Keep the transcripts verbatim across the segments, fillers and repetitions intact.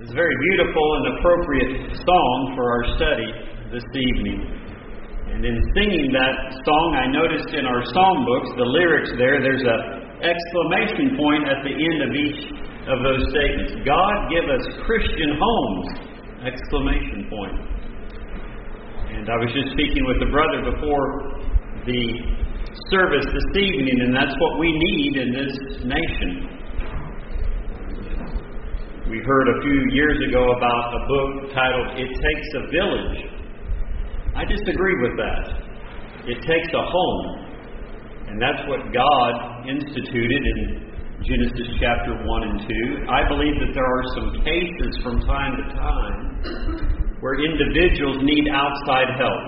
It's a very beautiful and appropriate song for our study this evening. And in singing that song, I noticed in our psalm books, the lyrics there, there's a exclamation point at the end of each of those statements. God give us Christian homes! Exclamation point. And I was just speaking with a brother before the service this evening, and that's what we need in this nation. We heard a few years ago about a book titled, It Takes a Village. I disagree with that. It takes a home. And that's what God instituted in Genesis chapter one and two. I believe that there are some cases from time to time where individuals need outside help.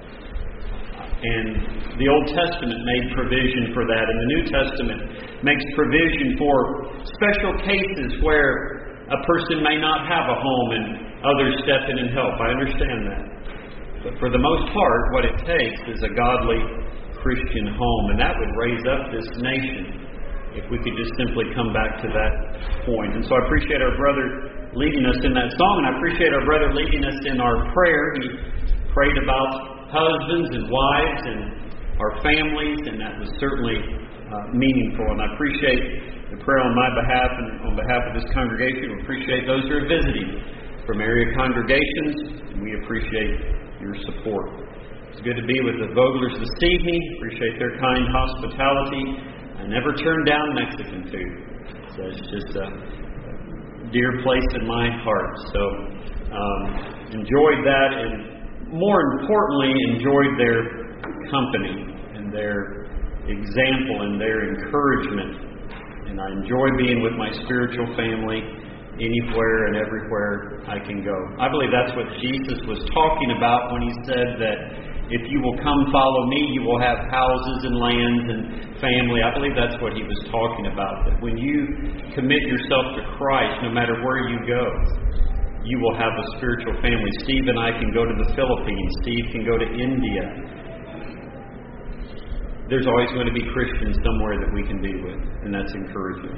And the Old Testament made provision for that, and the New Testament makes provision for special cases where a person may not have a home and others step in and help. I understand that. But for the most part, what it takes is a godly Christian home. And that would raise up this nation if we could just simply come back to that point. And so I appreciate our brother leading us in that song. And I appreciate our brother leading us in our prayer. He prayed about husbands and wives and our families. And that was certainly uh, meaningful. And I appreciate the prayer on my behalf and on behalf of this congregation. We appreciate those who are visiting from area congregations, and we appreciate your support. It's good to be with the Vogelers this evening. Appreciate their kind hospitality. I never turn down Mexican food. So it's just a dear place in my heart. So um, enjoyed that, and more importantly, enjoyed their company and their example and their encouragement. And I enjoy being with my spiritual family anywhere and everywhere I can go. I believe that's what Jesus was talking about when He said that if you will come follow me, you will have houses and lands and family. I believe that's what He was talking about. That when you commit yourself to Christ, no matter where you go, you will have a spiritual family. Steve and I can go to the Philippines. Steve can go to India. There's always going to be Christians somewhere that we can be with, and that's encouraging.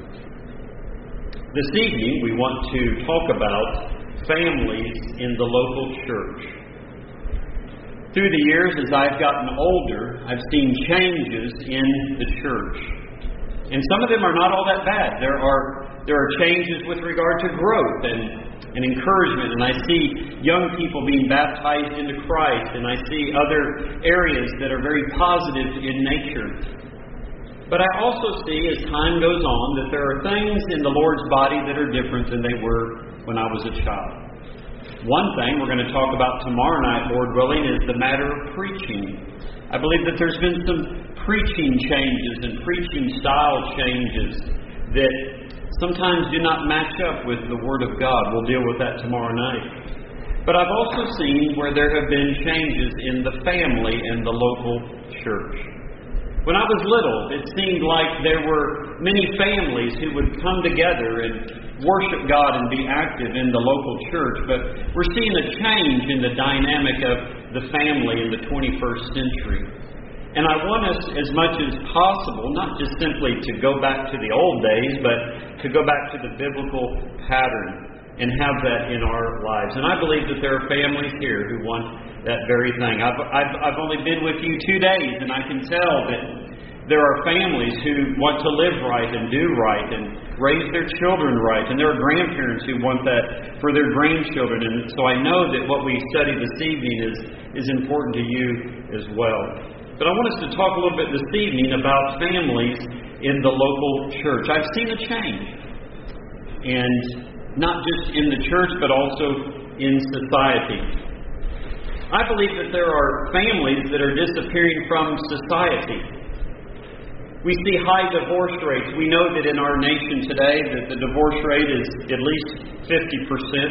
This evening, we want to talk about families in the local church. Through the years, as I've gotten older, I've seen changes in the church. And some of them are not all that bad. There are there are changes with regard to growth and and encouragement, and I see young people being baptized into Christ, and I see other areas that are very positive in nature. But I also see, as time goes on, that there are things in the Lord's body that are different than they were when I was a child. One thing we're going to talk about tomorrow night, Lord willing, is the matter of preaching. I believe that there's been some preaching changes and preaching style changes that sometimes do not match up with the Word of God. We'll deal with that tomorrow night. But I've also seen where there have been changes in the family and the local church. When I was little, it seemed like there were many families who would come together and worship God and be active in the local church. But we're seeing a change in the dynamic of the family in the twenty-first century. And I want us, as much as possible, not just simply to go back to the old days, but to go back to the biblical pattern and have that in our lives. And I believe that there are families here who want that very thing. I've, I've, I've only been with you two days, and I can tell that there are families who want to live right and do right and raise their children right. And there are grandparents who want that for their grandchildren. And so I know that what we study this evening is, is important to you as well. But I want us to talk a little bit this evening about families in the local church. I've seen a change. And not just in the church, but also in society. I believe that there are families that are disappearing from society. We see high divorce rates. We know that in our nation today that the divorce rate is at least fifty percent.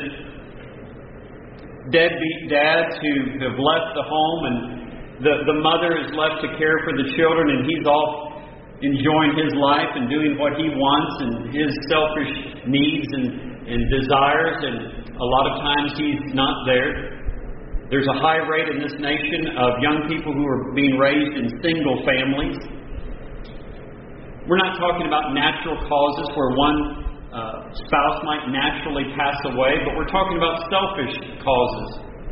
Deadbeat dads who have left the home, and The, the mother is left to care for the children, and he's off enjoying his life and doing what he wants and his selfish needs and, and desires, and a lot of times he's not there. There's a high rate in this nation of young people who are being raised in single families. We're not talking about natural causes where one uh, spouse might naturally pass away, but we're talking about selfish causes.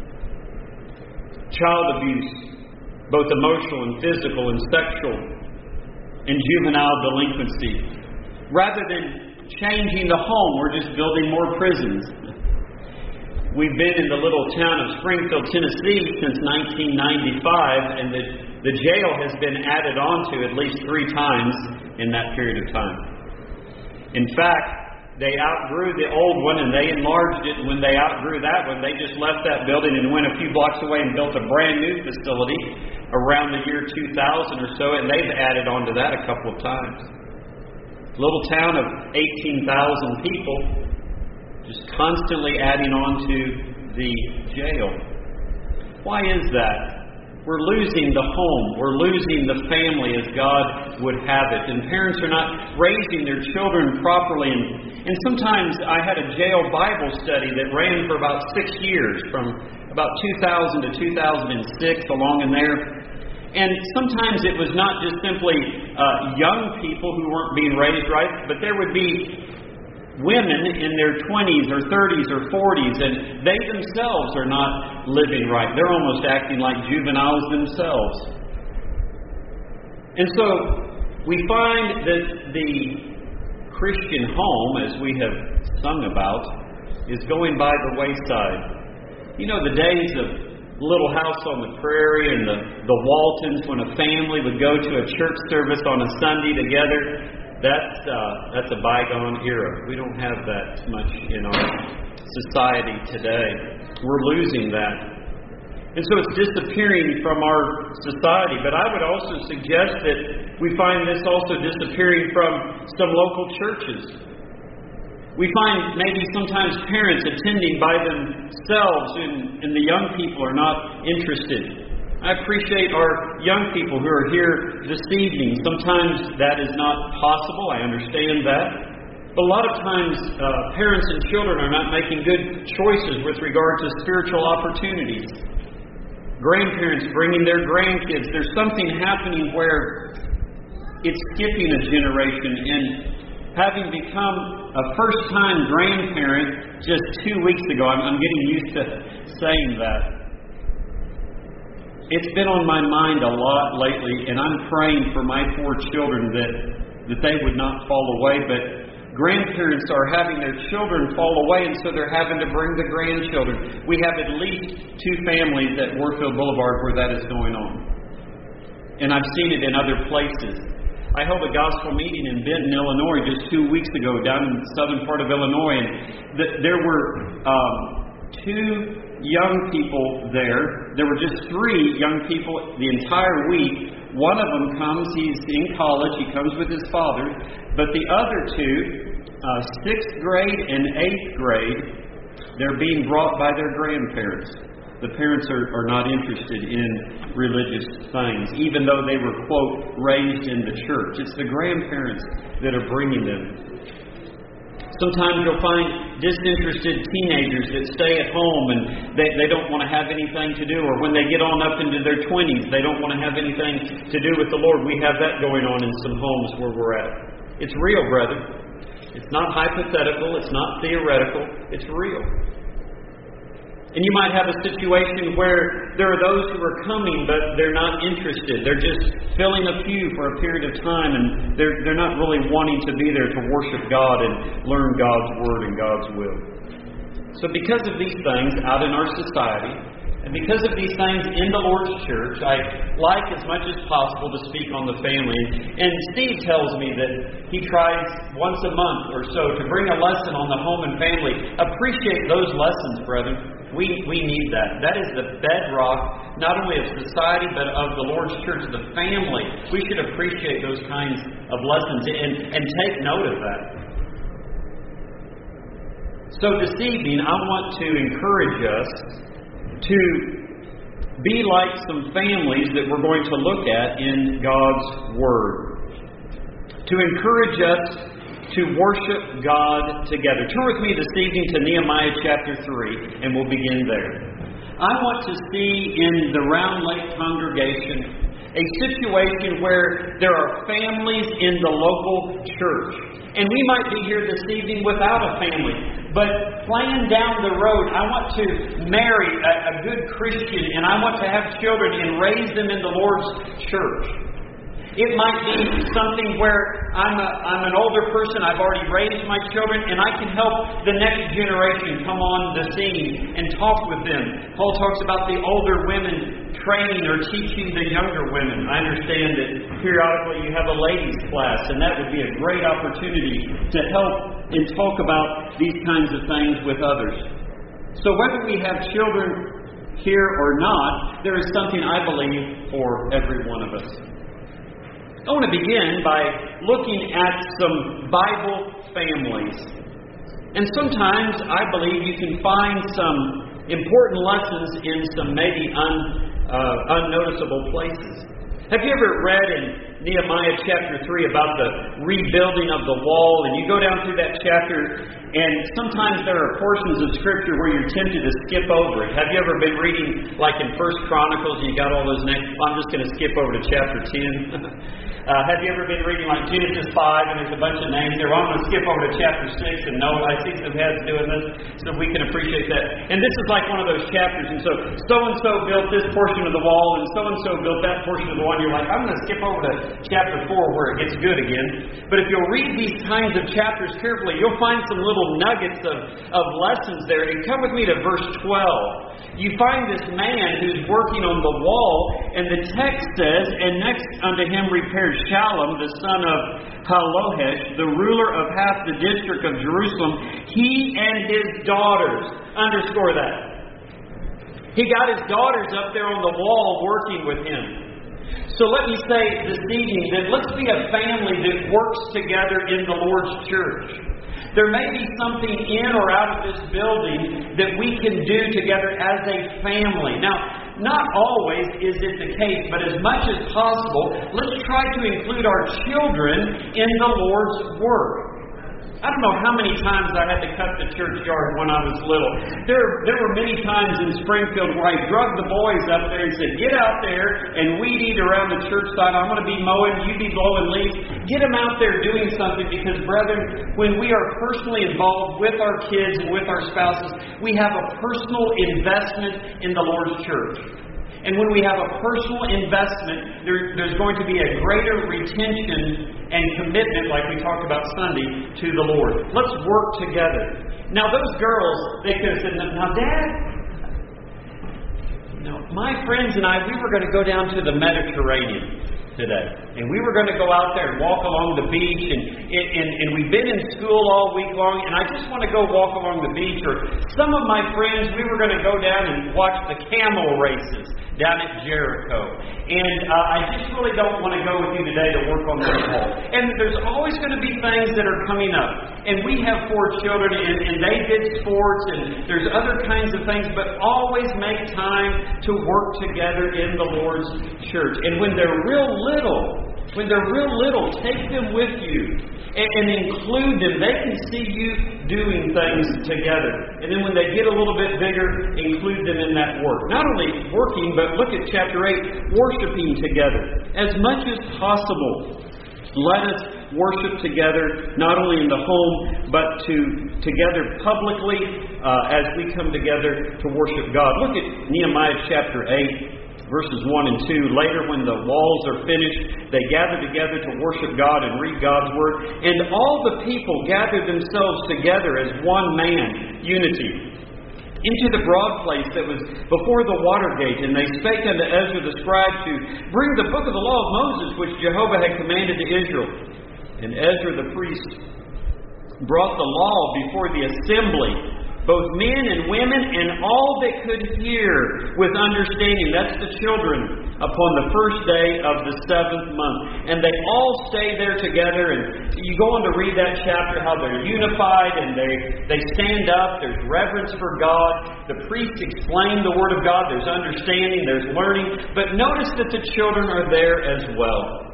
Child abuse, both emotional and physical and sexual, and juvenile delinquency. Rather than changing the home, we're just building more prisons. We've been in the little town of Springfield, Tennessee since nineteen ninety-five, and the, the jail has been added on to at least three times in that period of time. In fact, they outgrew the old one and they enlarged it, and when they outgrew that one, they just left that building and went a few blocks away and built a brand new facility around the year two thousand or so, and they've added on to that a couple of times. A little town of eighteen thousand people, just constantly adding on to the jail. Why is that? We're losing the home. We're losing the family as God would have it. And parents are not raising their children properly. And, and sometimes I had a jail Bible study that ran for about six years, from about two thousand to two thousand six, along in there. And sometimes it was not just simply uh, young people who weren't being raised right, but there would be women in their twenties or thirties or forties, and they themselves are not living right. They're almost acting like juveniles themselves. And so we find that the Christian home, as we have sung about, is going by the wayside. You know, the days of Little House on the Prairie and the, the Waltons, when a family would go to a church service on a Sunday together, That's uh, that's a bygone era. We don't have that much in our society today. We're losing that. And so it's disappearing from our society. But I would also suggest that we find this also disappearing from some local churches. We find maybe sometimes parents attending by themselves and, and the young people are not interested. I appreciate our young people who are here this evening. Sometimes that is not possible. I understand that. But a lot of times, uh, parents and children are not making good choices with regard to spiritual opportunities. Grandparents bringing their grandkids. There's something happening where it's skipping a generation. And having become a first-time grandparent just two weeks ago, I'm, I'm getting used to saying that. It's been on my mind a lot lately, and I'm praying for my four children that, that they would not fall away. But grandparents are having their children fall away, and so they're having to bring the grandchildren. We have at least two families at Warfield Boulevard where that is going on. And I've seen it in other places. I held a gospel meeting in Benton, Illinois just two weeks ago down in the southern part of Illinois, and th- there were um, two young people there. There were just three young people the entire week. One of them comes, he's in college, he comes with his father. But the other two, uh, sixth grade and eighth grade, they're being brought by their grandparents. The parents are, are not interested in religious things, even though they were, quote, raised in the church. It's the grandparents that are bringing them. Sometimes you'll find disinterested teenagers that stay at home and they, they don't want to have anything to do. Or when they get on up into their twenties, they don't want to have anything to do with the Lord. We have that going on in some homes where we're at. It's real, brother. It's not hypothetical. It's not theoretical. It's real. And you might have a situation where there are those who are coming, but they're not interested. They're just filling a pew for a period of time, and they're, they're not really wanting to be there to worship God and learn God's Word and God's will. So because of these things out in our society, and because of these things in the Lord's church, I like as much as possible to speak on the family. And Steve tells me that he tries once a month or so to bring a lesson on the home and family. Appreciate those lessons, brethren. We we need that. That is the bedrock, not only of society, but of the Lord's church, the family. We should appreciate those kinds of lessons and, and take note of that. So this evening, I want to encourage us to be like some families that we're going to look at in God's Word. To encourage us to worship God together. Turn with me this evening to Nehemiah chapter three, and we'll begin there. I want to see in the Round Lake congregation a situation where there are families in the local church. And we might be here this evening without a family, but plan down the road, I want to marry a, a good Christian, and I want to have children and raise them in the Lord's church. It might be something where I'm, a, I'm an older person, I've already raised my children, and I can help the next generation come on the scene and talk with them. Paul talks about the older women training or teaching the younger women. I understand that periodically you have a ladies' class, and that would be a great opportunity to help and talk about these kinds of things with others. So whether we have children here or not, there is something I believe for every one of us. I want to begin by looking at some Bible families. And sometimes I believe you can find some important lessons in some maybe un, uh, unnoticeable places. Have you ever read in Nehemiah chapter three about the rebuilding of the wall? And you go down through that chapter, and sometimes there are portions of Scripture where you're tempted to skip over it. Have you ever been reading, like in First Chronicles, and you got all those names? I'm just going to skip over to chapter ten. uh, have you ever been reading like Genesis five, and there's a bunch of names there? Well, I'm going to skip over to chapter six, and no, I see some heads doing this, so we can appreciate that. And this is like one of those chapters, and so so-and-so built this portion of the wall, and so-and-so built that portion of the wall, and you're like, I'm going to skip over to chapter four where it gets good again. But if you'll read these kinds of chapters carefully, you'll find some little nuggets of, of lessons there. And come with me to verse twelve. You find this man who's working on the wall, and the text says, and next unto him repaired Shallum, the son of Halohesh, the ruler of half the district of Jerusalem, he and his daughters. Underscore that. He got his daughters up there on the wall working with him. So let me say this evening that let's be a family that works together in the Lord's church. There may be something in or out of this building that we can do together as a family. Now, not always is it the case, but as much as possible, let's try to include our children in the Lord's work. I don't know how many times I had to cut the churchyard when I was little. There, there were many times in Springfield where I drug the boys up there and said, get out there and weed eat around the church side. I'm going to be mowing, you be blowing leaves. Get them out there doing something because, brethren, when we are personally involved with our kids and with our spouses, we have a personal investment in the Lord's church. And when we have a personal investment, there, there's going to be a greater retention and commitment, like we talked about Sunday, to the Lord. Let's work together. Now, those girls, they could have said, now, Dad, no, my friends and I, we were going to go down to the Mediterranean today. And we were going to go out there and walk along the beach. And, and, and we've been in school all week long, and I just want to go walk along the beach. Or some of my friends, we were going to go down and watch the camel races down at Jericho. And uh, I just really don't want to go with you today to work on this wall. And there's always going to be things that are coming up. And we have four children, and, and they did sports, and there's other kinds of things, but always make time to work together in the Lord's church. And when they're real little, when they're real little, take them with you and, and include them. They can see you doing things together. And then when they get a little bit bigger, include them in that work. Not only working, but look at chapter eight, worshiping together. As much as possible, let us worship together, not only in the home, but to together publicly uh, as we come together to worship God. Look at Nehemiah chapter eight. Verses one and two, later when the walls are finished, they gather together to worship God and read God's Word. And all the people gathered themselves together as one man, unity, into the broad place that was before the water gate. And they spake unto Ezra the scribe to bring the book of the law of Moses, which Jehovah had commanded to Israel. And Ezra the priest brought the law before the assembly, both men and women, and all that could hear with understanding. That's the children, upon the first day of the seventh month. And they all stay there together. And you go on to read that chapter, how they're unified and they, they stand up. There's reverence for God. The priests explain the Word of God. There's understanding. There's learning. But notice that the children are there as well.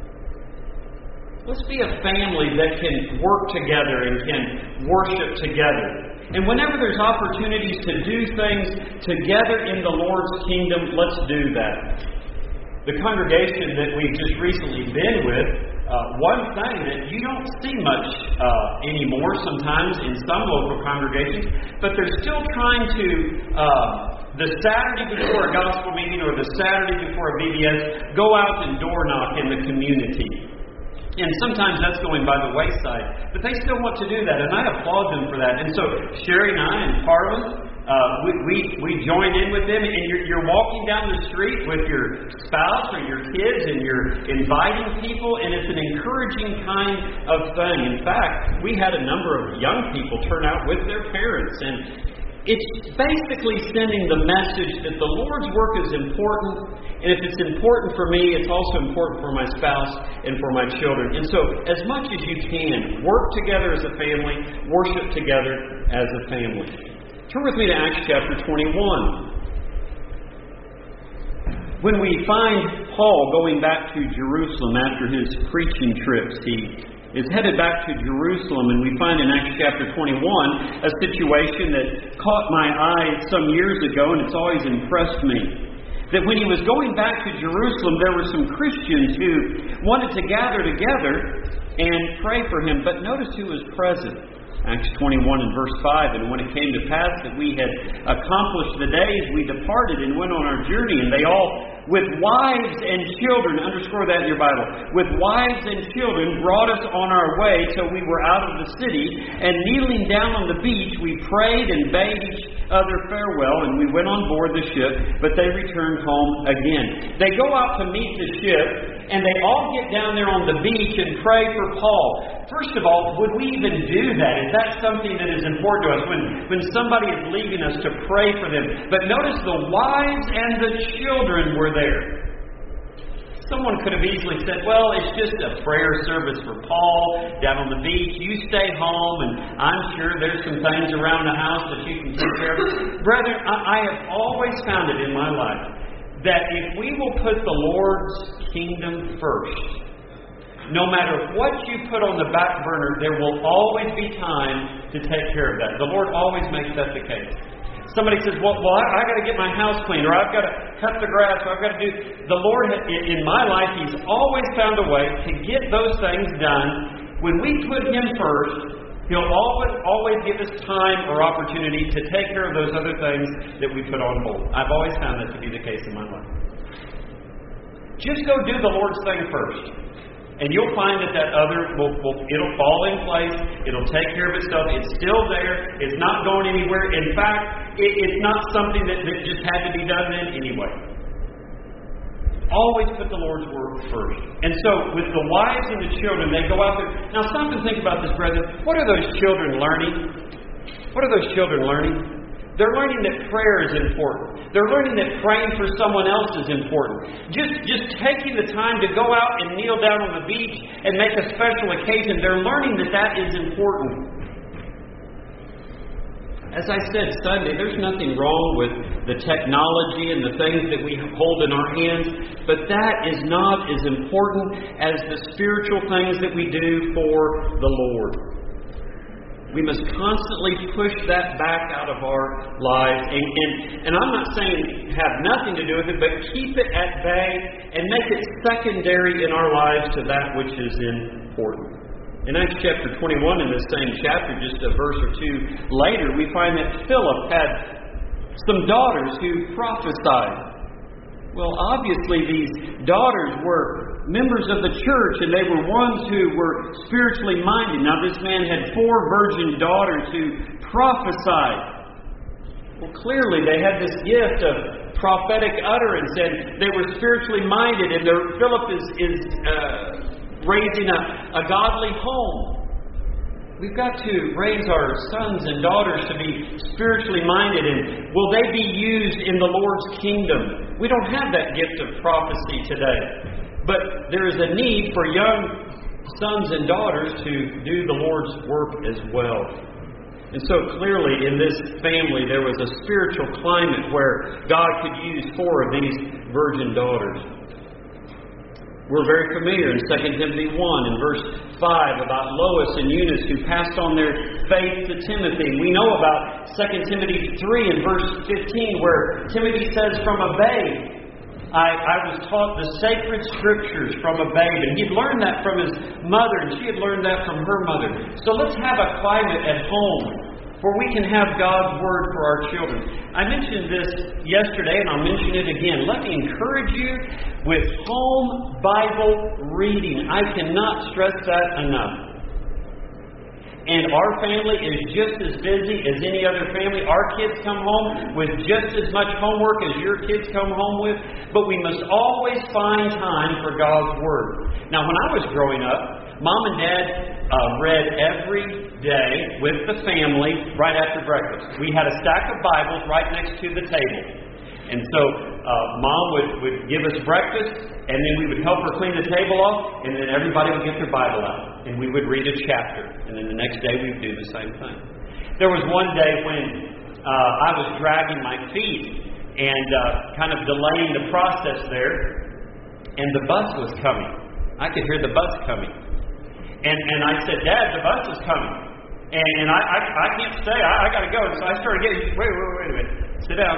Let's be a family that can work together and can worship together. And whenever there's opportunities to do things together in the Lord's kingdom, let's do that. the congregation that we've just recently been with, uh, one thing that you don't see much uh, anymore sometimes in some local congregations, but they're still trying to, uh, the Saturday before a gospel meeting or the Saturday before a V B S, go out and door knock in the community. And sometimes that's going by the wayside, but they still want to do that, and I applaud them for that. And so Sherry and I and Carlin, uh, we, we we join in with them, and you're, you're walking down the street with your spouse or your kids, and you're inviting people, and it's an encouraging kind of thing. In fact, we had a number of young people turn out with their parents, and it's basically sending the message that the Lord's work is important, and if it's important for me, it's also important for my spouse and for my children. And so, as much as you can, work together as a family, worship together as a family. Turn with me to Acts chapter twenty-one. When we find Paul going back to Jerusalem after his preaching trips, he is headed back to Jerusalem, and we find in Acts chapter twenty-one a situation that caught my eye some years ago, and it's always impressed me. That when he was going back to Jerusalem, there were some Christians who wanted to gather together and pray for him, but notice who was present. Acts twenty-one and verse five, and when it came to pass that we had accomplished the days, we departed and went on our journey, and they all, with wives and children, underscore that in your Bible, with wives and children brought us on our way till we were out of the city, and kneeling down on the beach, we prayed and bade each other farewell, and we went on board the ship, but they returned home again. They go out to meet the ship, and they all get down there on the beach and pray for Paul. First of all, would we even do that? Is that something that is important to us when, when somebody is leaving us to pray for them? But notice the wives and the children were there. Someone could have easily said, well, it's just a prayer service for Paul down on the beach. You stay home, and I'm sure there's some things around the house that you can take care of. Brethren, I, I have always found it in my life that if we will put the Lord's kingdom first, no matter what you put on the back burner, there will always be time to take care of that. The Lord always makes that the case. Somebody says, well, well I, I got to get my house cleaned, or I've got to cut the grass, or I've got to do... The Lord, in my life, He's always found a way to get those things done. When we put Him first, He'll always, always give us time or opportunity to take care of those other things that we put on hold. I've always found that to be the case in my life. Just go do the Lord's thing first. And you'll find that that other, will, will, it'll fall in place. It'll take care of itself. It's still there. It's not going anywhere. In fact, it, it's not something that, that just had to be done then anyway. Always put the Lord's work first. And so, with the wives and the children, they go out there. Now, stop and think about this, brethren. What are those children learning? What are those children learning? They're learning that prayer is important. They're learning that praying for someone else is important. Just, just taking the time to go out and kneel down on the beach and make a special occasion, they're learning that that is important. As I said Sunday, there's nothing wrong with the technology and the things that we hold in our hands, but that is not as important as the spiritual things that we do for the Lord. We must constantly push that back out of our lives. And, and, and I'm not saying have nothing to do with it, but keep it at bay and make it secondary in our lives to that which is important. In Acts chapter twenty-one, in this same chapter, just a verse or two later, we find that Philip had some daughters who prophesied. Well, obviously these daughters were members of the church, and they were ones who were spiritually minded. Now, this man had four virgin daughters who prophesied. Well, clearly they had this gift of prophetic utterance, and they were spiritually minded, and Philip is... is uh, raising a, a godly home. We've got to raise our sons and daughters to be spiritually minded, and will they be used in the Lord's kingdom? We don't have that gift of prophecy today, but there is a need for young sons and daughters to do the Lord's work as well. And so clearly in this family there was a spiritual climate where God could use four of these virgin daughters. We're very familiar in Second Timothy one and verse five about Lois and Eunice who passed on their faith to Timothy. We know about Second Timothy three and verse fifteen where Timothy says, from a babe I, I was taught the sacred scriptures from a babe, and he'd learned that from his mother, and she had learned that from her mother. So let's have a climate at home where we can have God's Word for our children. I mentioned this yesterday, and I'll mention it again. Let me encourage you with home Bible reading. I cannot stress that enough. And our family is just as busy as any other family. Our kids come home with just as much homework as your kids come home with. But we must always find time for God's Word. Now, when I was growing up, Mom and Dad uh, read every day with the family right after breakfast. We had a stack of Bibles right next to the table. And so uh, Mom would, would give us breakfast, and then we would help her clean the table off, and then everybody would get their Bible out. And we would read a chapter. And then the next day we would do the same thing. There was one day when uh, I was dragging my feet and uh, kind of delaying the process there, and the bus was coming. I could hear the bus coming. And and I said, Dad, the bus is coming. And, and I, I I can't stay. I, I got to go. So I started getting, wait, wait, wait a minute. Sit down.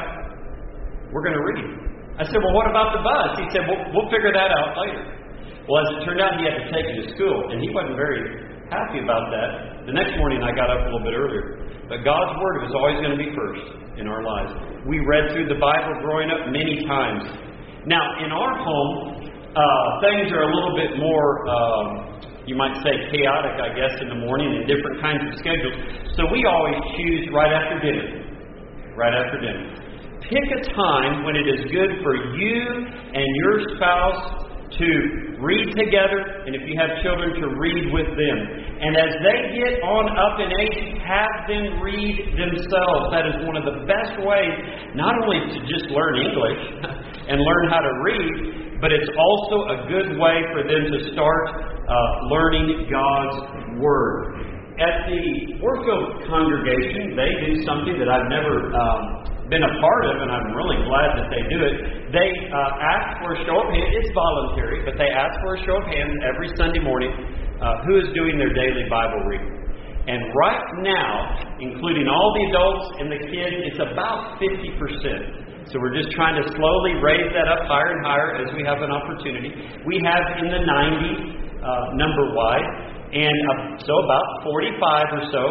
We're going to read. I said, well, what about the bus? He said, well, we'll figure that out later. Well, as it turned out, he had to take me to school, and he wasn't very happy about that. The next morning, I got up a little bit earlier. But God's Word was always going to be first in our lives. We read through the Bible growing up many times. Now, in our home, uh, things are a little bit more, um, you might say, chaotic, I guess, in the morning and different kinds of schedules. So we always choose right after dinner. Right after dinner. Pick a time when it is good for you and your spouse to read together, and if you have children, to read with them. And as they get on up in age, have them read themselves. That is one of the best ways, not only to just learn English and learn how to read, but it's also a good way for them to start uh, learning God's Word. At the Warfield congregation, they do something that I've never um, been a part of, and I'm really glad that they do it. They uh, ask for a show of hands. It's voluntary, but they ask for a show of hands every Sunday morning uh, who is doing their daily Bible reading. And right now, including all the adults and the kids, it's about fifty percent. So we're just trying to slowly raise that up higher and higher as we have an opportunity. We have in the nineties uh, number-wise, and uh, so about forty-five or so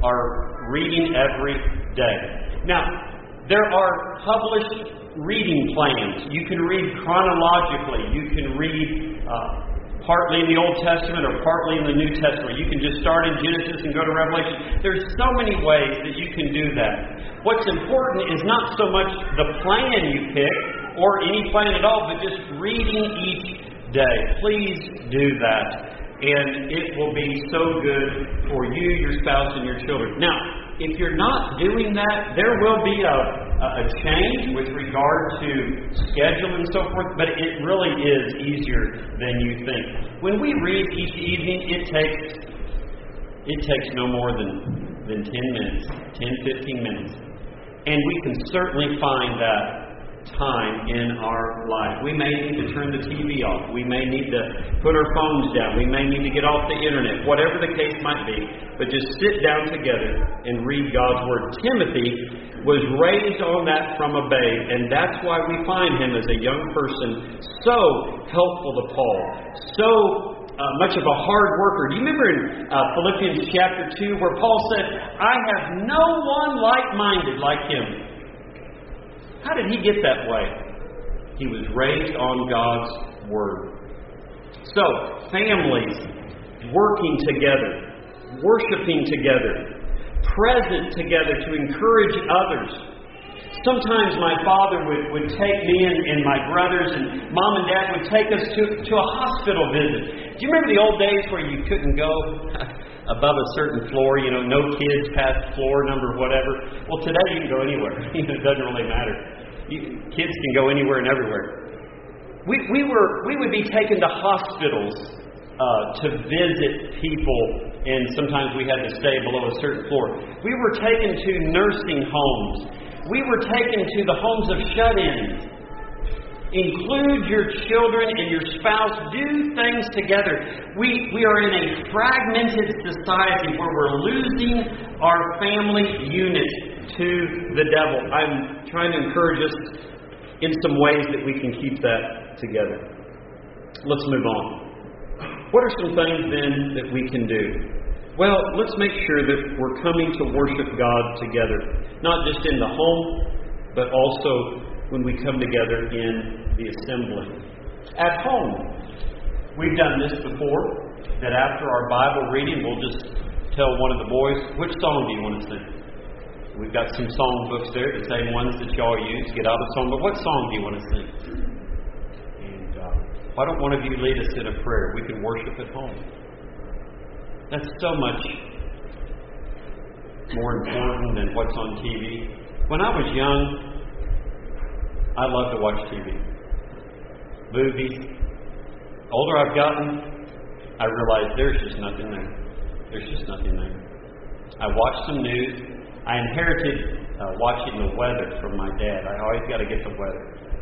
are reading every day. Now, there are published reading plans. You can read chronologically. You can read uh, partly in the Old Testament or partly in the New Testament. You can just start in Genesis and go to Revelation. There's so many ways that you can do that. What's important is not so much the plan you pick or any plan at all, but just reading each day. Please do that. And it will be so good for you, your spouse, and your children. Now, if you're not doing that, there will be a, a change with regard to schedule and so forth, but it really is easier than you think. When we read each evening, it takes it takes no more than, than ten minutes, ten, fifteen minutes. And we can certainly find that time in our life. We may need to turn the T V off. We may need to put our phones down. We may need to get off the internet. Whatever the case might be. But just sit down together and read God's Word. Timothy was raised on that from a babe, and that's why we find him as a young person so helpful to Paul. So uh, much of a hard worker. Do you remember in uh, Philippians chapter two where Paul said, I have no one like-minded like him. How did he get that way? He was raised on God's Word. So, families working together, worshiping together, present together to encourage others. Sometimes my father would, would take me and, and my brothers, and Mom and Dad would take us to, to a hospital visit. Do you remember the old days where you couldn't go above a certain floor, you know, no kids past floor number whatever? Well, today you can go anywhere. It doesn't really matter. You, kids can go anywhere and everywhere. We we were we would be taken to hospitals uh, to visit people, and sometimes we had to stay below a certain floor. We were taken to nursing homes. We were taken to the homes of shut-ins. Include your children and your spouse. Do things together. We we are in a fragmented society where we're losing our family unit to the devil. I'm trying to encourage us in some ways that we can keep that together. Let's move on. What are some things then that we can do? Well, let's make sure that we're coming to worship God together, not just in the home, but also when we come together in the assembly. At home, we've done this before, that after our Bible reading, we'll just tell one of the boys, which song do you want to sing? We've got some song books there, the same ones that y'all use. Get out a song, but what song do you want to sing? And uh, why don't one of you lead us in a prayer? We can worship at home. That's so much more important than what's on T V. When I was young, I loved to watch T V. Movies. Older I've gotten, I realize there's just nothing there. There's just nothing there. I watched some news. I inherited uh, watching the weather from my dad. I always got to get the weather.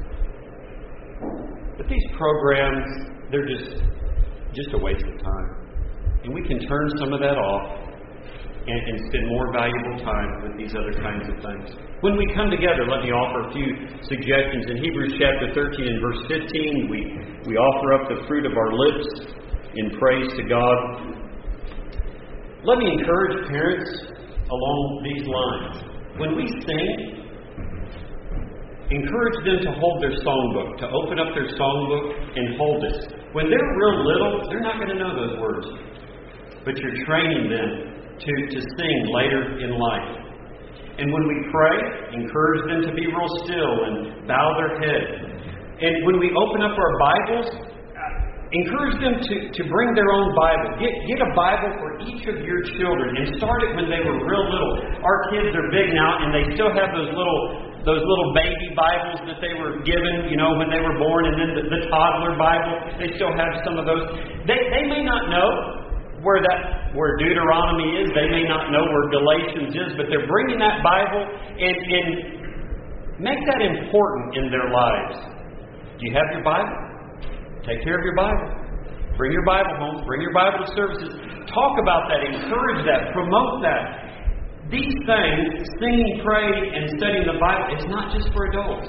But these programs, they're just just a waste of time. And we can turn some of that off and, and spend more valuable time with these other kinds of things. When we come together, let me offer a few suggestions. In Hebrews chapter thirteen and verse fifteen, we, we offer up the fruit of our lips in praise to God. Let me encourage parents along these lines. When we sing, encourage them to hold their songbook, to open up their songbook and hold it. When they're real little, they're not going to know those words. But you're training them to, to sing later in life. And when we pray, encourage them to be real still and bow their head. And when we open up our Bibles, encourage them to, to bring their own Bible. Get, get a Bible for each of your children and start it when they were real little. Our kids are big now and they still have those little those little baby Bibles that they were given, you know, when they were born, and then the, the toddler Bible. They still have some of those. They they may not know where that where Deuteronomy is. They may not know where Galatians is, but they're bringing that Bible and, and make that important in their lives. Do you have your Bible? Take care of your Bible. Bring your Bible home. Bring your Bible to services. Talk about that. Encourage that. Promote that. These things, singing, praying, and studying the Bible, is not just for adults.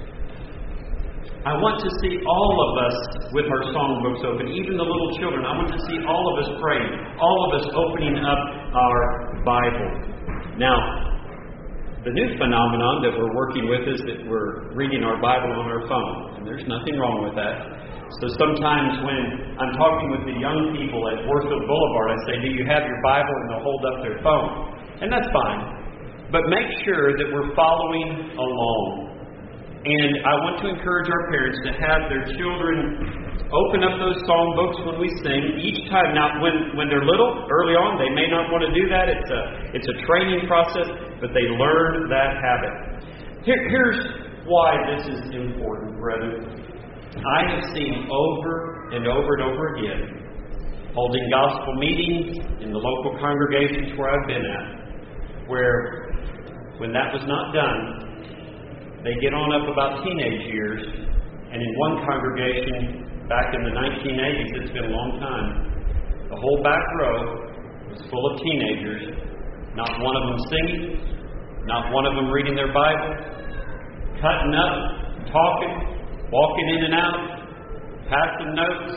I want to see all of us with our songbooks open, even the little children. I want to see all of us praying, all of us opening up our Bible. Now, the new phenomenon that we're working with is that we're reading our Bible on our phone, and there's nothing wrong with that. So sometimes when I'm talking with the young people at Warfield Boulevard, I say, do you have your Bible? And they'll hold up their phone. And that's fine. But make sure that we're following along. And I want to encourage our parents to have their children open up those songbooks when we sing each time. Now, when, when they're little, early on, they may not want to do that. It's a, it's a training process, but they learn that habit. Here, here's why this is important, brethren. I have seen over and over and over again, holding gospel meetings in the local congregations where I've been at, where when that was not done, they get on up about teenage years, and in one congregation back in the nineteen eighties, it's been a long time, the whole back row was full of teenagers, not one of them singing, not one of them reading their Bible, cutting up, talking, walking in and out, passing notes.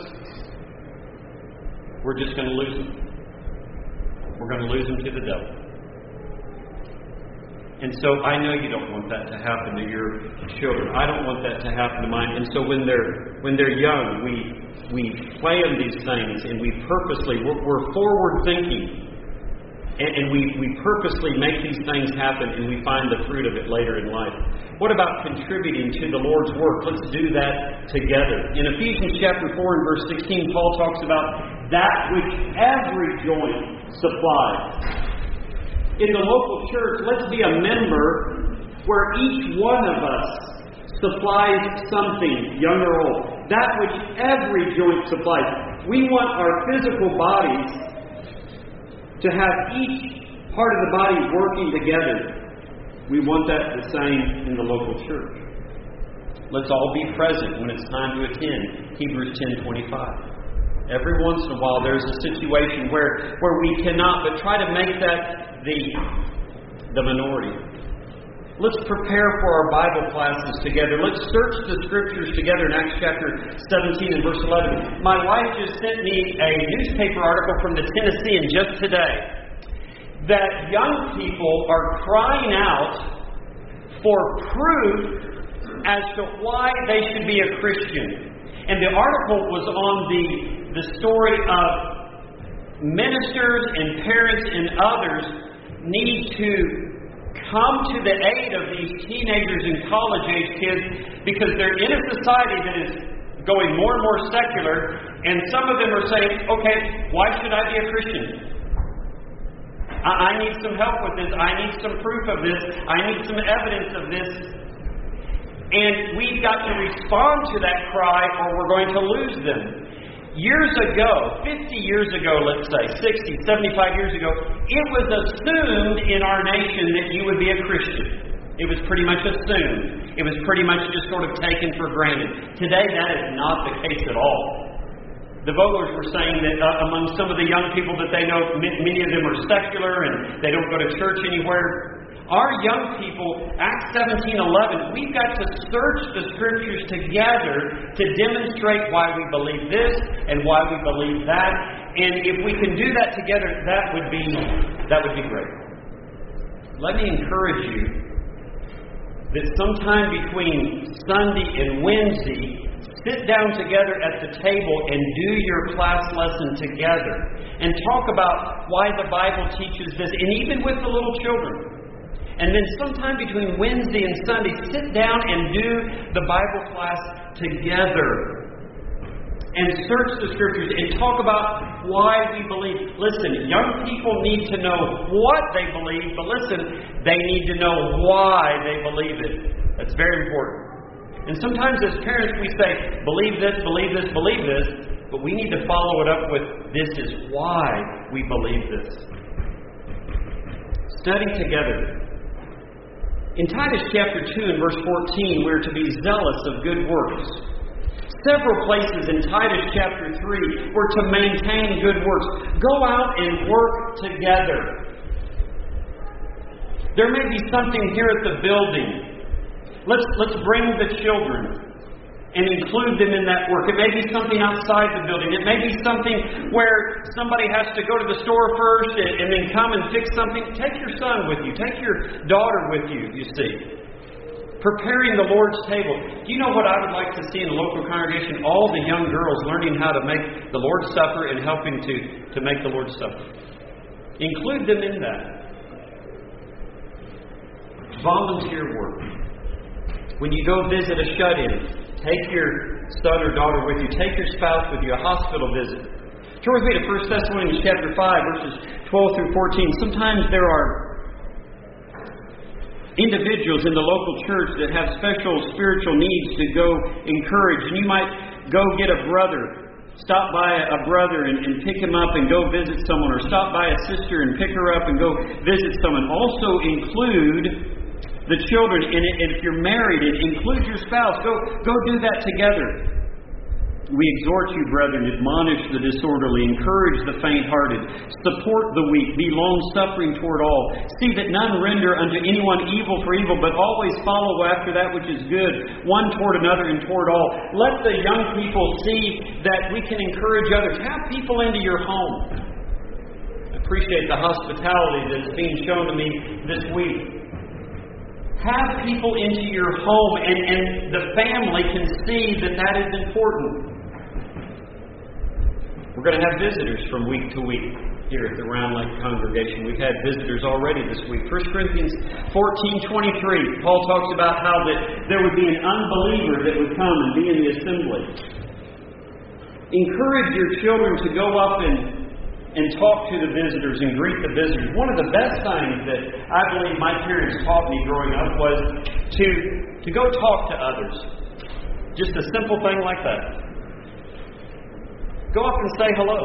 We're just going to lose them. We're going to lose them to the devil. And so I know you don't want that to happen to your children. I don't want that to happen to mine. And so when they're when they're young, we we plan these things and we purposely we're, we're forward thinking, and, and we we purposely make these things happen, and we find the fruit of it later in life. What about contributing to the Lord's work? Let's do that together. In Ephesians chapter four and verse sixteen, Paul talks about that which every joint supplies. In the local church, let's be a member where each one of us supplies something, young or old. That which every joint supplies. We want our physical bodies to have each part of the body working together. We want that the same in the local church. Let's all be present when it's time to attend Hebrews ten twenty-five. Every once in a while there's a situation where, where we cannot, but try to make that the, the minority. Let's prepare for our Bible classes together. Let's search the Scriptures together in Acts chapter seventeen and verse eleven. My wife just sent me a newspaper article from the Tennessean just today that young people are crying out for proof as to why they should be a Christian. And the article was on the, the story of ministers and parents and others need to come to the aid of these teenagers and college-age kids because they're in a society that is going more and more secular, and some of them are saying, okay, why should I be a Christian? I, I need some help with this. I need some proof of this. I need some evidence of this. And we've got to respond to that cry or we're going to lose them. Years ago, fifty years ago, let's say, sixty, seventy-five years ago, it was assumed in our nation that you would be a Christian. It was pretty much assumed. It was pretty much just sort of taken for granted. Today, that is not the case at all. The Voglers were saying that uh, among some of the young people that they know, many of them are secular and they don't go to church anywhere. Our young people, Acts seventeen eleven, we've got to search the Scriptures together to demonstrate why we believe this and why we believe that. And if we can do that together, that would be that would be great. Let me encourage you that sometime between Sunday and Wednesday, sit down together at the table and do your class lesson together and talk about why the Bible teaches this, and even with the little children. And then sometime between Wednesday and Sunday, sit down and do the Bible class together. And search the Scriptures and talk about why we believe. Listen, young people need to know what they believe, but listen, they need to know why they believe it. That's very important. And sometimes as parents we say, believe this, believe this, believe this, but we need to follow it up with, this is why we believe this. Study together. In Titus chapter two and verse fourteen, we're to be zealous of good works. Several places in Titus chapter three, we're to maintain good works. Go out and work together. There may be something here at the building. Let's, let's bring the children and include them in that work. It may be something outside the building. It may be something where somebody has to go to the store first and, and then come and fix something. Take your son with you. Take your daughter with you, you see. Preparing the Lord's table. Do you know what I would like to see in a local congregation? All the young girls learning how to make the Lord's Supper and helping to, to make the Lord's Supper. Include them in that. Volunteer work. When you go visit a shut-in, take your son or daughter with you. Take your spouse with you. A hospital visit. Turn with me to First Thessalonians chapter five, verses twelve through fourteen. Sometimes there are individuals in the local church that have special spiritual needs to go encourage. And you might go get a brother, stop by a brother and, and pick him up and go visit someone. Or stop by a sister and pick her up and go visit someone. Also include the children, and if you're married, include your spouse. Go, go do that together. We exhort you, brethren, admonish the disorderly, encourage the faint-hearted, support the weak, be long-suffering toward all. See that none render unto anyone evil for evil, but always follow after that which is good, one toward another and toward all. Let the young people see that we can encourage others. Have people into your home. I appreciate the hospitality that's being shown to me this week. Have people into your home, and, and the family can see that that is important. We're going to have visitors from week to week here at the Round Lake congregation. We've had visitors already this week. First Corinthians fourteen twenty-three, Paul talks about how that there would be an unbeliever that would come and be in the assembly. Encourage your children to go up and and talk to the visitors and greet the visitors. One of the best things that I believe my parents taught me growing up was to, to go talk to others. Just a simple thing like that. Go up and say hello.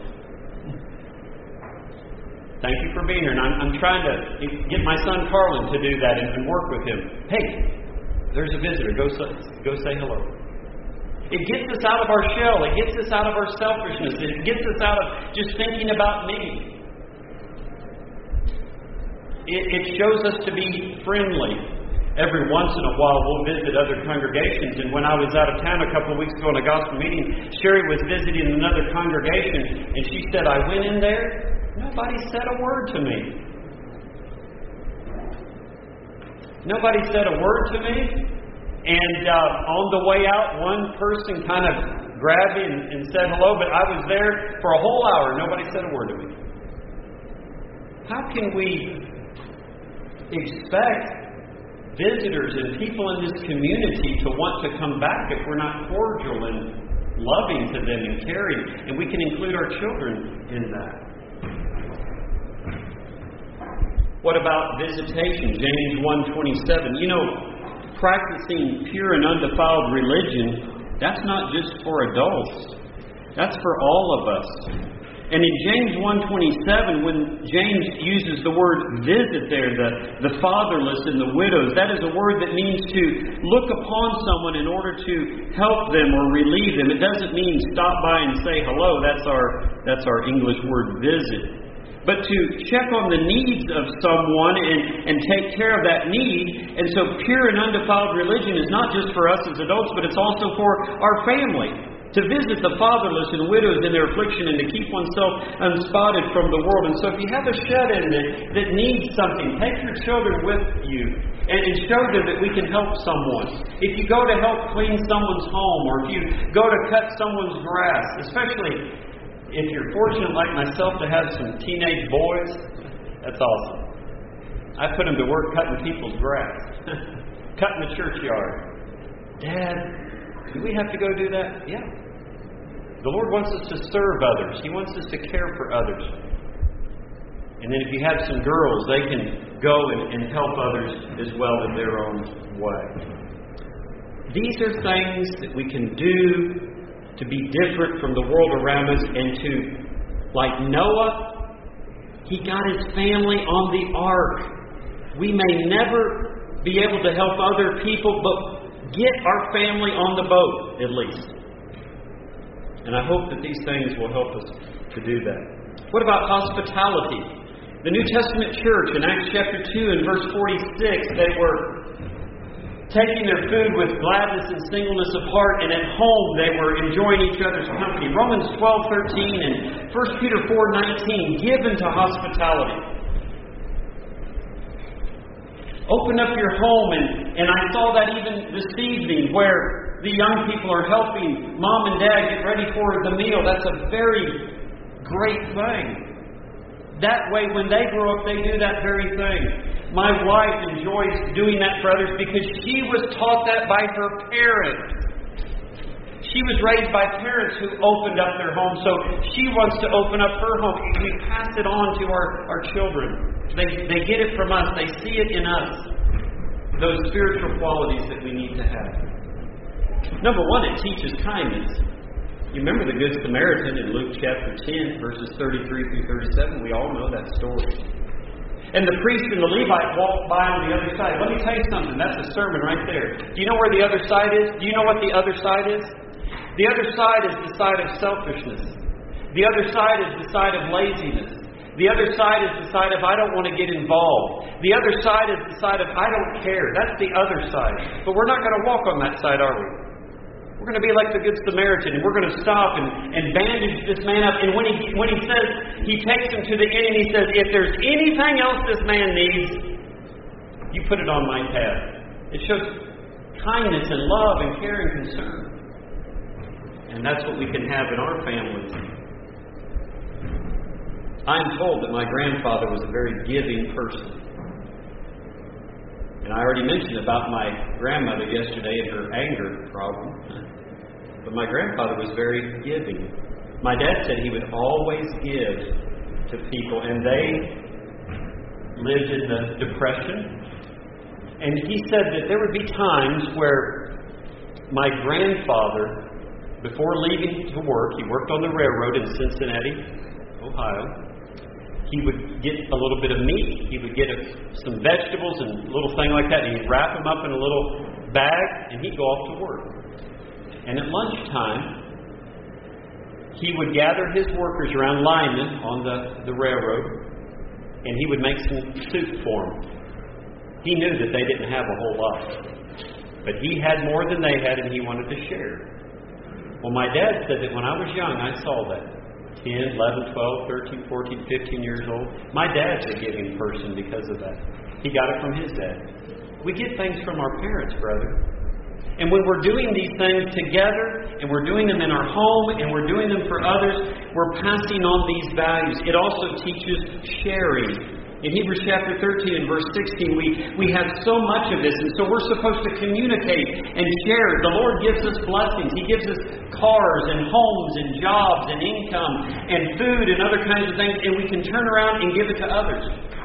Thank you for being here. And I'm, I'm trying to get my son Carlin to do that and, and work with him. Hey, there's a visitor. Go say, go say hello. It gets us out of our shell. It gets us out of our selfishness. It gets us out of just thinking about me. It, it shows us to be friendly. every once in a while we'll visit other congregations. And when I was out of town a couple of weeks ago in a gospel meeting, Sherry was visiting another congregation, and she said, I went in there, nobody said a word to me. Nobody said a word to me. And uh, on the way out, one person kind of grabbed me and, and said hello, but I was there for a whole hour. Nobody said a word to me. How can we expect visitors and people in this community to want to come back if we're not cordial and loving to them and caring? And we can include our children in that. What about visitation? James one twenty-seven. You know, practicing pure and undefiled religion, that's not just for adults. That's for all of us. And in James one twenty-seven, when James uses the word visit there, the, the fatherless and the widows, that is a word that means to look upon someone in order to help them or relieve them. It doesn't mean stop by and say hello. That's our, that's our English word visit. But to check on the needs of someone and, and take care of that need. And so pure and undefiled religion is not just for us as adults, but it's also for our family. To visit the fatherless and widows in their affliction and to keep oneself unspotted from the world. And so if you have a shut-in that, that needs something, take your children with you and, and show them that we can help someone. If you go to help clean someone's home, or if you go to cut someone's grass, especially if you're fortunate like myself to have some teenage boys, that's awesome. I put them to work cutting people's grass, cutting the churchyard. Dad, do we have to go do that? Yeah. The Lord wants us to serve others. He wants us to care for others. And then if you have some girls, they can go and, and help others as well in their own way. These are things that we can do to be different from the world around us, and to, like Noah, he got his family on the ark. We may never be able to help other people, but get our family on the boat, at least. And I hope that these things will help us to do that. What about hospitality? The New Testament church in Acts chapter two and verse forty-six, they were taking their food with gladness and singleness of heart, and at home they were enjoying each other's company. Romans twelve thirteen and First Peter four nineteen, given to hospitality. Open up your home, and, and I saw that even this evening where the young people are helping mom and dad get ready for the meal. That's a very great thing. That way, when they grow up, they do that very thing. My wife enjoys doing that for others because she was taught that by her parents. She was raised by parents who opened up their home, so she wants to open up her home. We pass it on to our, our children. They, they get it from us. They see it in us. Those spiritual qualities that we need to have. Number one, it teaches kindness. You remember the Good Samaritan in Luke chapter ten, verses thirty-three through thirty-seven. We all know that story. And the priest and the Levite walked by on the other side. Let me tell you something. That's a sermon right there. Do you know where the other side is? Do you know what the other side is? The other side is the side of selfishness. The other side is the side of laziness. The other side is the side of I don't want to get involved. The other side is the side of I don't care. That's the other side. But we're not going to walk on that side, are we? We're going to be like the Good Samaritan, and we're going to stop and, and bandage this man up. And when he when he says, he takes him to the end and he says, if there's anything else this man needs, you put it on my tab. It shows kindness and love and care and concern. And that's what we can have in our families. I'm told that my grandfather was a very giving person. And I already mentioned about my grandmother yesterday and her anger problem. But my grandfather was very giving. My dad said he would always give to people. And they lived in the Depression. And he said that there would be times where my grandfather, before leaving to work, he worked on the railroad in Cincinnati, Ohio. He would get a little bit of meat. He would get a, some vegetables and a little thing like that. And he'd wrap them up in a little bag, and he'd go off to work. And at lunchtime, he would gather his workers around linemen on the, the railroad, and he would make some soup for them. He knew that they didn't have a whole lot. But he had more than they had, and he wanted to share. Well, my dad said that when I was young, I saw that. ten, eleven, twelve, thirteen, fourteen, fifteen years old. My dad's a giving person because of that. He got it from his dad. We get things from our parents, brother. And when we're doing these things together, and we're doing them in our home, and we're doing them for others, we're passing on these values. It also teaches sharing. In Hebrews chapter thirteen and verse sixteen, we, we have so much of this, and so we're supposed to communicate and share. The Lord gives us blessings. He gives us cars and homes and jobs and income and food and other kinds of things, and we can turn around and give it to others.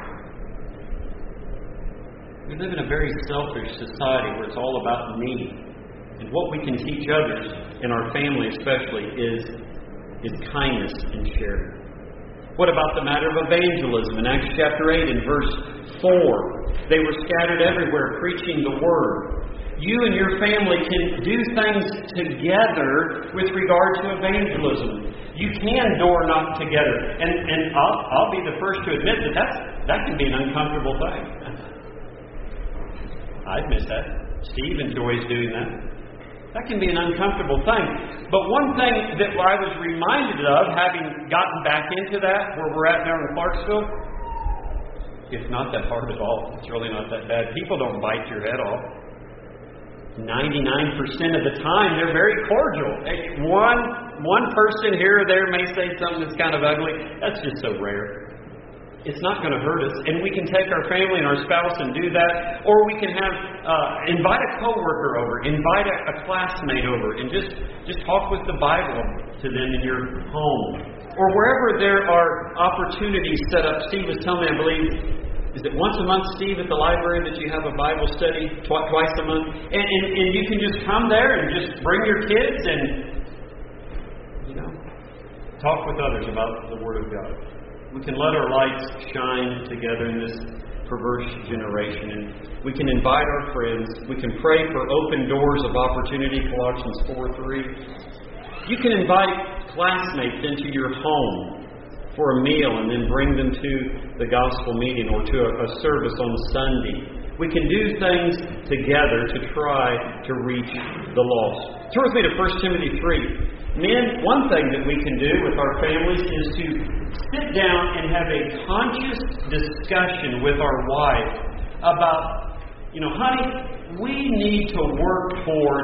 We live in a very selfish society where it's all about me. And what we can teach others, in our family especially, is, is kindness and sharing. What about the matter of evangelism? In Acts chapter eight and verse four, they were scattered everywhere preaching the Word. You and your family can do things together with regard to evangelism. You can door knock together. And, and I'll, I'll be the first to admit that that's, that can be an uncomfortable thing. I admit that. Steve enjoys doing that. That can be an uncomfortable thing. But one thing that I was reminded of, having gotten back into that, where we're at now in Clarksville, it's not that hard at all. It's really not that bad. People don't bite your head off. ninety-nine percent of the time, they're very cordial. One, one person here or there may say something that's kind of ugly. That's just so rare. It's not going to hurt us. And we can take our family and our spouse and do that. Or we can have, uh, invite a coworker over, invite a, a classmate over, and just, just talk with the Bible to them in your home. Or wherever there are opportunities set up. Steve was telling me, I believe, is it once a month, Steve, at the library that you have a Bible study tw- twice a month? And, and, and you can just come there and just bring your kids and, you know, talk with others about the Word of God. We can let our lights shine together in this perverse generation. And we can invite our friends. We can pray for open doors of opportunity, Colossians four three. You can invite classmates into your home for a meal and then bring them to the gospel meeting or to a, a service on Sunday. We can do things together to try to reach the lost. Turn with me to First Timothy three. Men, one thing that we can do with our families is to sit down and have a conscious discussion with our wife about, you know, honey, we need to work toward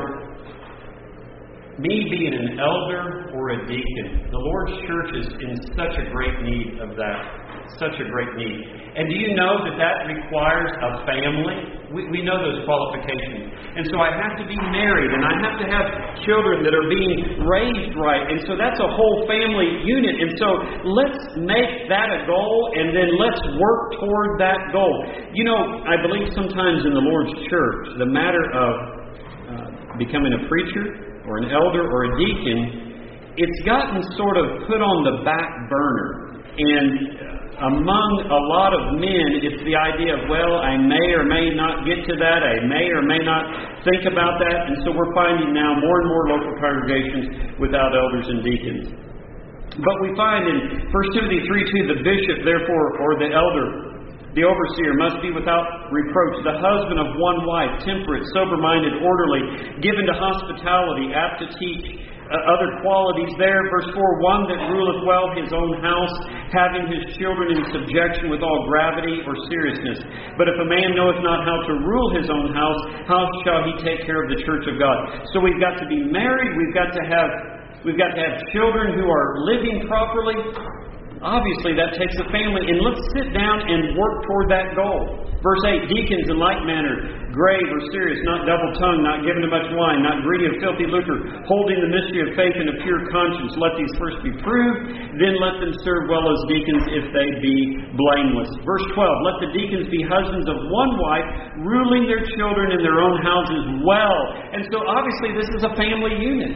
me being an elder or a deacon. The Lord's church is in such a great need of that. Such a great need. And do you know that that requires a family? We, we know those qualifications. And so I have to be married, and I have to have children that are being raised right. And so that's a whole family unit. And so let's make that a goal, and then let's work toward that goal. You know, I believe sometimes in the Lord's church, the matter of uh, becoming a preacher or an elder or a deacon, it's gotten sort of put on the back burner. And among a lot of men, it's the idea of, well, I may or may not get to that. I may or may not think about that. And so we're finding now more and more local congregations without elders and deacons. But we find in First Timothy three two, the bishop, therefore, or the elder, the overseer, must be without reproach, the husband of one wife, temperate, sober-minded, orderly, given to hospitality, apt to teach. Uh, other qualities there. Verse four, one that ruleth well his own house, having his children in subjection with all gravity or seriousness. But if a man knoweth not how to rule his own house, how shall he take care of the church of God? So we've got to be married. We've got to have we've got to have children who are living properly. Obviously, that takes a family. And let's sit down and work toward that goal. Verse eight, deacons in like manner, grave or serious, not double-tongued, not given to much wine, not greedy of filthy lucre, holding the mystery of faith in a pure conscience. Let these first be proved, then let them serve well as deacons if they be blameless. Verse twelve, let the deacons be husbands of one wife, ruling their children in their own houses well. And so obviously this is a family unit.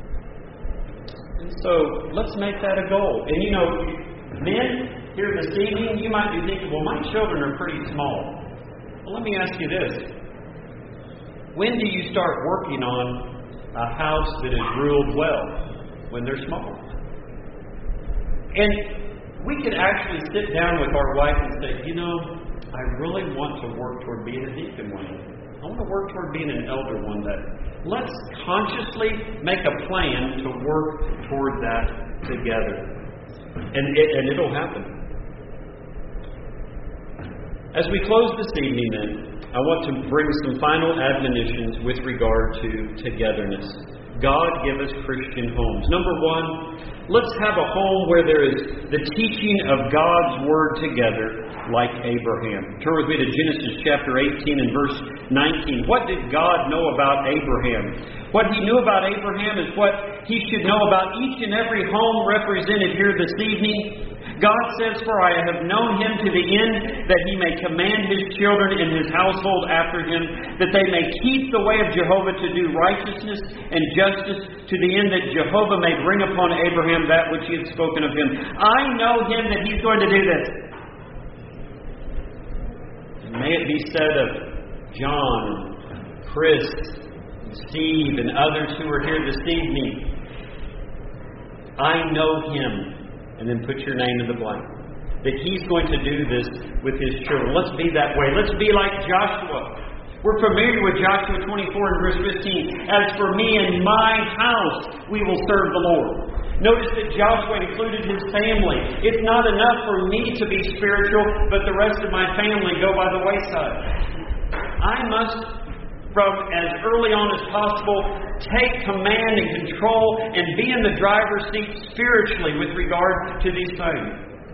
And so let's make that a goal. And you know, men, here this evening, you might be thinking, well, my children are pretty small. Well, let me ask you this. When do you start working on a house that is ruled well? When they're small. And we could actually sit down with our wife and say, you know, I really want to work toward being a deacon one day. I want to work toward being an elder one day. Let's consciously make a plan to work toward that together. And, it, and it'll happen. As we close this evening then, I want to bring some final admonitions with regard to togetherness. God give us Christian homes. Number one, let's have a home where there is the teaching of God's Word together like Abraham. Turn with me to Genesis chapter eighteen and verse nineteen. What did God know about Abraham? What He knew about Abraham is what He should know about each and every home represented here this evening. God says, "For I have known him to the end that he may command his children and his household after him, that they may keep the way of Jehovah to do righteousness and justice, to the end that Jehovah may bring upon Abraham that which he had spoken of him." I know him that he's going to do this. May it be said of John, Chris, Steve, and others who are here this evening, I know him. And then put your name in the blank. That he's going to do this with his children. Let's be that way. Let's be like Joshua. We're familiar with Joshua twenty-four and verse fifteen. "As for me and my house, we will serve the Lord." Notice that Joshua included his family. It's not enough for me to be spiritual, but the rest of my family go by the wayside. I must, from as early on as possible, take command and control and be in the driver's seat spiritually with regard to these things.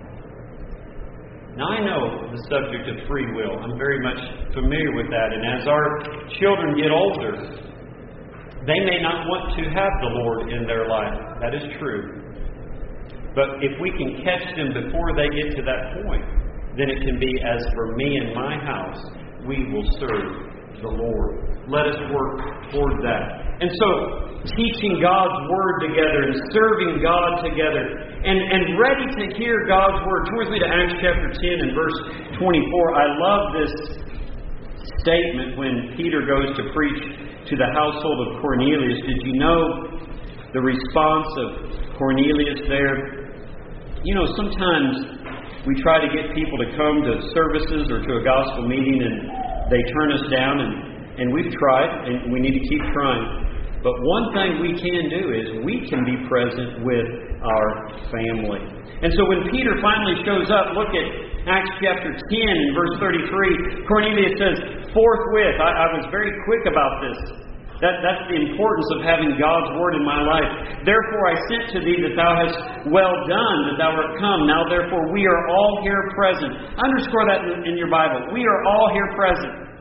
Now, I know the subject of free will. I'm very much familiar with that. And as our children get older, they may not want to have the Lord in their life. That is true. But if we can catch them before they get to that point, then it can be, "As for me and my house, we will serve the Lord." Let us work toward that. And so, teaching God's Word together and serving God together and, and ready to hear God's Word. Turn with me to Acts chapter ten and verse twenty-four. I love this statement when Peter goes to preach to the household of Cornelius. Did you know the response of Cornelius there? You know, sometimes we try to get people to come to services or to a gospel meeting and they turn us down, and, and we've tried, and we need to keep trying. But one thing we can do is we can be present with our family. And so when Peter finally shows up, look at Acts chapter ten and verse thirty-three. Cornelius says, "Forthwith," I, I was very quick about this. That, that's the importance of having God's Word in my life. "Therefore I sent to thee that thou hast well done, that thou art come. Now therefore we are all here present." Underscore that in, in your Bible. We are all here present.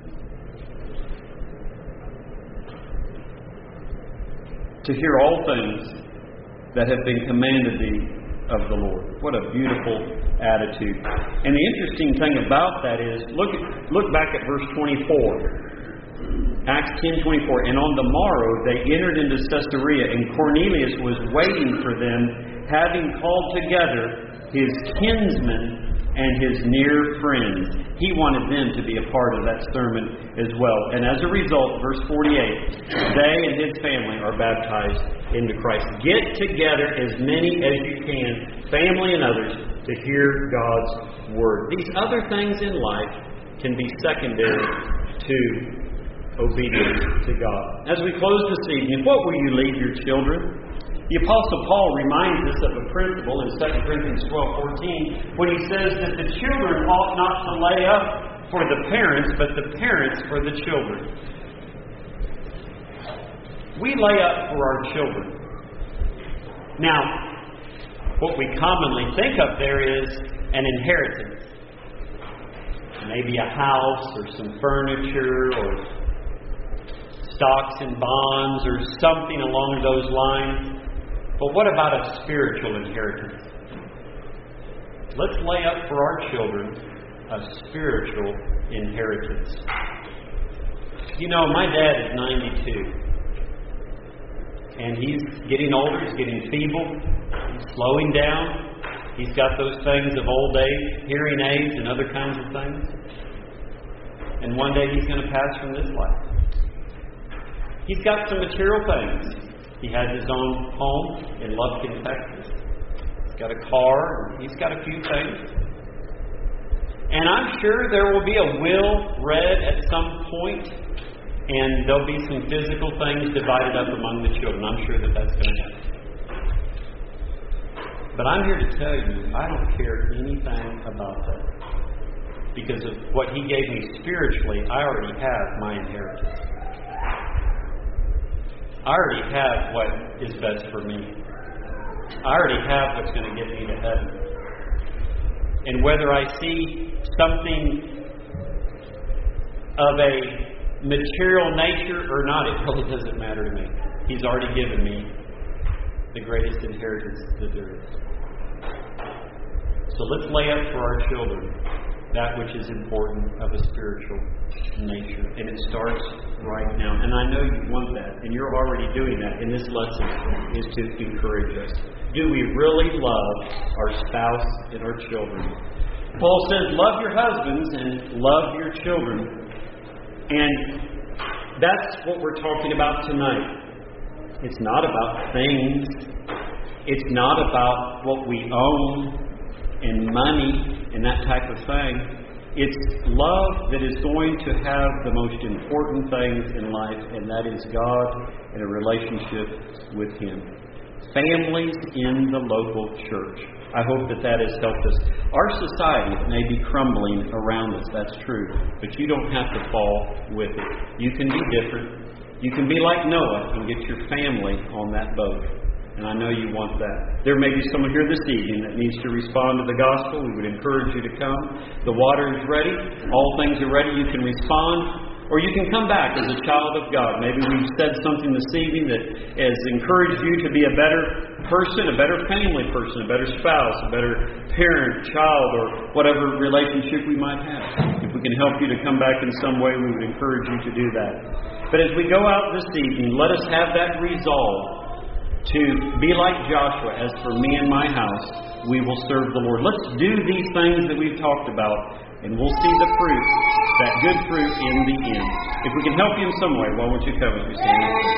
"To hear all things that have been commanded thee of the Lord." What a beautiful attitude. And the interesting thing about that is, look look back at verse twenty-four. Acts ten twenty-four. "And on the morrow they entered into Caesarea, and Cornelius was waiting for them, having called together his kinsmen and his near friends." He wanted them to be a part of that sermon as well. And as a result, verse forty-eight, they and his family are baptized into Christ. Get together as many as you can, family and others, to hear God's Word. These other things in life can be secondary to obedience to God. As we close this evening, what will you leave your children? The Apostle Paul reminds us of a principle in Second Corinthians twelve fourteen when he says that the children ought not to lay up for the parents, but the parents for the children. We lay up for our children. Now, what we commonly think of there is an inheritance. Maybe a house or some furniture or stocks and bonds or something along those lines. But what about a spiritual inheritance? Let's lay up for our children a spiritual inheritance. You know, my dad is ninety-two. And he's getting older, he's getting feeble, he's slowing down. He's got those things of old age, hearing aids and other kinds of things. And one day he's going to pass from this life. He's got some material things. He has his own home in Lufkin, Texas. He's got a car. He's got a few things. And I'm sure there will be a will read at some point, and there'll be some physical things divided up among the children. I'm sure that that's going to happen. But I'm here to tell you, I don't care anything about that. Because of what He gave me spiritually, I already have my inheritance. I already have what is best for me. I already have what's going to get me to heaven. And whether I see something of a material nature or not, it really doesn't matter to me. He's already given me the greatest inheritance that there is. So let's lay up for our children that which is important of a spiritual nature. And it starts right now. And I know you want that. And you're already doing that. And this lesson is to encourage us. Do we really love our spouse and our children? Paul says, love your husbands and love your children. And that's what we're talking about tonight. It's not about things. It's not about what we own and money and that type of thing. It's love that is going to have the most important things in life, and that is God and a relationship with Him. Families in the local church. I hope that that has helped us. Our society may be crumbling around us, that's true, but you don't have to fall with it. You can be different. You can be like Noah and get your family on that boat. And I know you want that. There may be someone here this evening that needs to respond to the gospel. We would encourage you to come. The water is ready. All things are ready. You can respond. Or you can come back as a child of God. Maybe we've said something this evening that has encouraged you to be a better person, a better family person, a better spouse, a better parent, child, or whatever relationship we might have. If we can help you to come back in some way, we would encourage you to do that. But as we go out this evening, let us have that resolve to be like Joshua. As for me and my house, we will serve the Lord. Let's do these things that we've talked about, and we'll see the fruit, that good fruit in the end. If we can help you in some way, why won't you come as we stand?